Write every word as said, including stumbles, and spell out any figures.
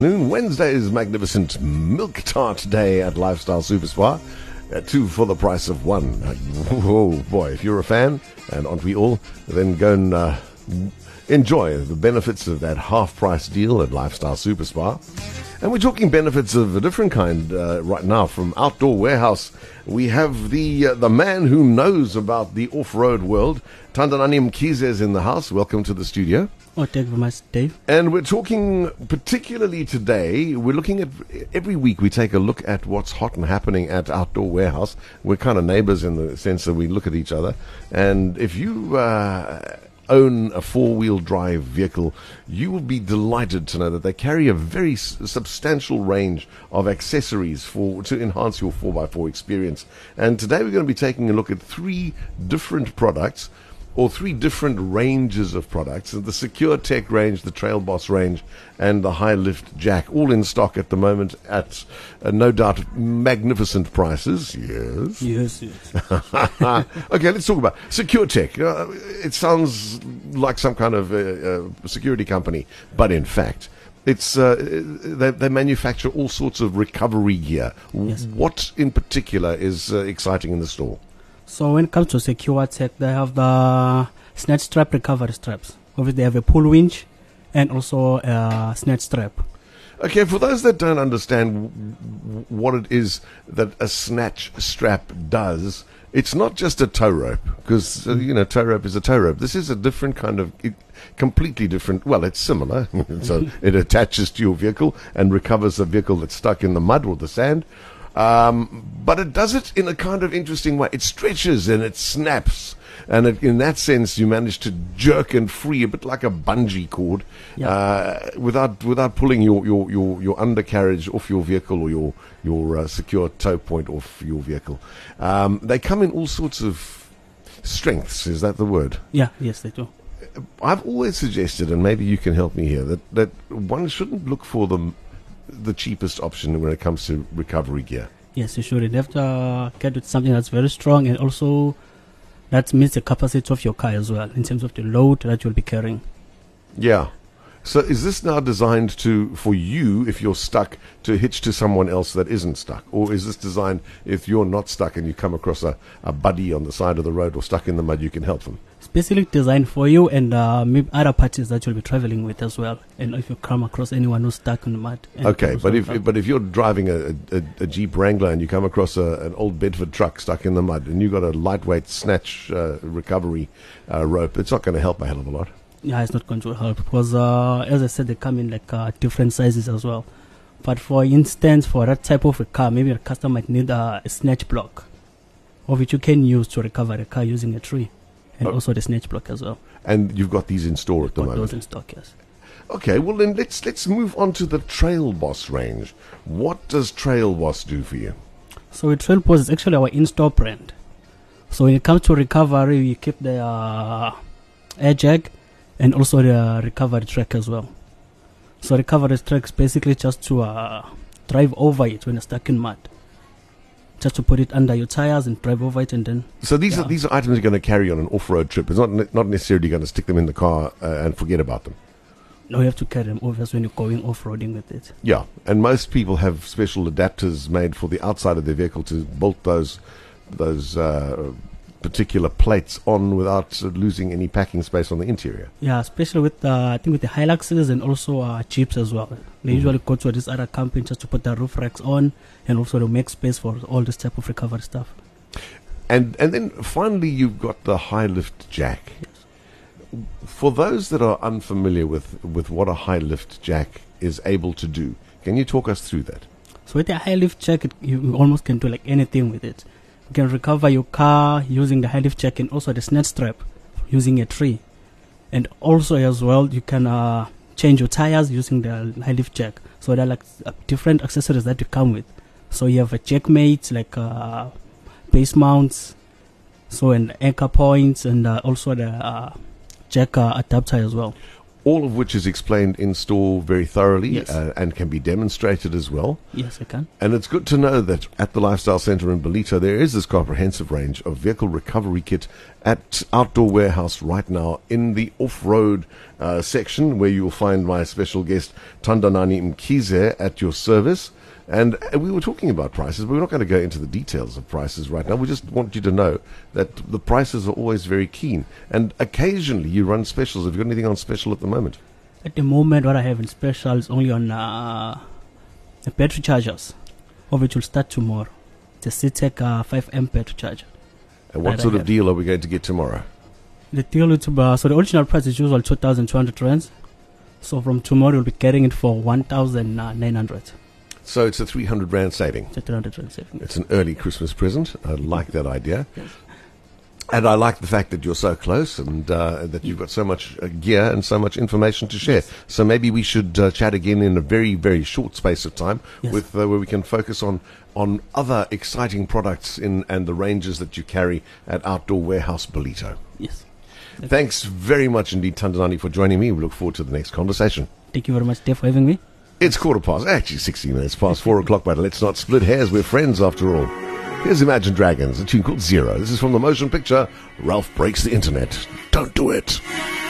Wednesday is magnificent milk tart day at Lifestyle Super Spa. Uh, two for the price of one. Uh, oh boy, if you're a fan, and aren't we all, then go and uh, enjoy the benefits of that half-price deal at Lifestyle Super Spa. And we're talking benefits of a different kind uh, right now from Outdoor Warehouse. We have the uh, the man who knows about the off-road world. Thandanani Mkhize is in the house. Welcome to the studio. Oh, thank you very much, Dave. And we're talking particularly today, we're looking at, every week we take a look at what's hot and happening at Outdoor Warehouse. We're kind of neighbors in the sense that we look at each other. And if you uh, own a four-wheel drive vehicle, you will be delighted to know that they carry a very s- substantial range of accessories for to enhance your four by four experience. And today we're going to be taking a look at three different products, or three different ranges of products: the Secure Tech range, the Trail Boss range, and the High Lift Jack, all in stock at the moment at uh, no doubt magnificent prices. Yes. Yes, yes. Okay, let's talk about Secure Tech. Uh, it sounds like some kind of uh, uh, security company, but in fact, it's uh, they, they manufacture all sorts of recovery gear. Yes. What in particular is uh, exciting in the store? So when it comes to Secure Tech, they have the snatch strap recovery straps. Obviously, they have a pull winch and also a snatch strap. Okay, for those that don't understand w- what it is that a snatch strap does, it's not just a tow rope, because, uh, you know, tow rope is a tow rope. This is a different kind of, it, completely different, well, it's similar. So it attaches to your vehicle and recovers the vehicle that's stuck in the mud or the sand. Um, but it does it in a kind of interesting way. It stretches and it snaps. And it, in that sense, you manage to jerk and free a bit like a bungee cord, Yeah. uh, without without pulling your, your, your, your undercarriage off your vehicle or your your uh, secure tow point off your vehicle. Um, they come in all sorts of strengths. Is that the word? Yeah, yes, they do. I've always suggested, and maybe you can help me here, that, that one shouldn't look for the the cheapest option when it comes to recovery gear. Yes, you should. You have to uh, get with something that's very strong and also that meets the capacity of your car as well in terms of the load that you'll be carrying. Yeah. So is this now designed to for you, if you're stuck, to hitch to someone else that isn't stuck? Or is this designed if you're not stuck and you come across a, a buddy on the side of the road or stuck in the mud, you can help them? Specifically designed for you and uh, maybe other parties that you'll be traveling with as well. And if you come across anyone who's stuck in the mud. Okay, but if but if you're driving a, a, a Jeep Wrangler and you come across a, an old Bedford truck stuck in the mud and you've got a lightweight snatch uh, recovery uh, rope, it's not going to help a hell of a lot. Yeah, it's not going to help because, uh, as I said, they come in like uh, different sizes as well. But for instance, for that type of a car, maybe a customer might need uh, a snatch block, of which you can use to recover a car using a tree, and oh. also the snatch block as well. And you've got these in store at the Got moment. those in stock, yes. Okay, well then let's let's move on to the Trail Boss range. What does Trail Boss do for you? So with Trail Boss is actually our in-store brand. So when it comes to recovery, we keep the uh, air jack and also the recovery track as well. So recovery track is basically just to uh, drive over it when you're stuck in mud. Just to put it under your tires and drive over it, and then. So these yeah. are these are items you're going to carry on an off-road trip. It's not ne- not necessarily going to stick them in the car uh, and forget about them. No, you have to carry them over when you're going off-roading with it. Yeah, and most people have special adapters made for the outside of their vehicle to bolt those those uh, particular plates on without uh, losing any packing space on the interior. Yeah, especially with uh, I think with the Hiluxes and also uh, Jeeps as well. They mm-hmm. usually go to this other company just to put the roof racks on and also to make space for all this type of recovery stuff. And and then finally you've got the High Lift Jack. Yes. For those that are unfamiliar with, with what a High Lift Jack is able to do, can you talk us through that? So with the High Lift Jack, it, you almost can do like anything with it. You can recover your car using the High Lift Jack and also the snatch strap using a tree. And also as well, you can uh, change your tires using the High Lift Jack. So there are like uh, different accessories that you come with. So you have a jack mate, like uh, base mounts, so and anchor points, and uh, also the uh, jack uh, adapter as well. all of which is explained in store very thoroughly Yes. uh, and can be demonstrated as well. Yes, I can. And it's good to know that at the Lifestyle Centre in Belito, there is this comprehensive range of vehicle recovery kit at Outdoor Warehouse right now in the off-road uh, section, where you will find my special guest, Tandanani Mkize, at your service. And uh, we were talking about prices, but we're not going to go into the details of prices right now. We just want you to know that the prices are always very keen. And occasionally you run specials. Have you got anything on special at the moment? At the moment, what I have in special is only on uh, the battery chargers, of which will start tomorrow. The CITEC uh, five amp battery charger. And what Right, I sort of have. deal are we going to get tomorrow? The deal is about, so the original price is usually two thousand two hundred rands. So from tomorrow, you'll be getting it for one thousand nine hundred. So it's a three hundred rand saving. So three hundred rand saving. It's an early Christmas present. I like that idea. Yes. And I like the fact that you're so close and uh, that you've got so much uh, gear and so much information to share. So maybe we should uh, chat again in a very, very short space of time Yes. with uh, where we can focus on, on other exciting products in and the ranges that you carry at Outdoor Warehouse Belito. Yes. Thanks very much indeed, Tandanani, for joining me. We look forward to the next conversation. Thank you very much, Dave, for having me. It's quarter past, actually sixty minutes past four o'clock, but let's not split hairs. We're friends after all. Here's Imagine Dragons, a tune called Zero. This is from the motion picture Ralph Breaks the Internet. Don't do it.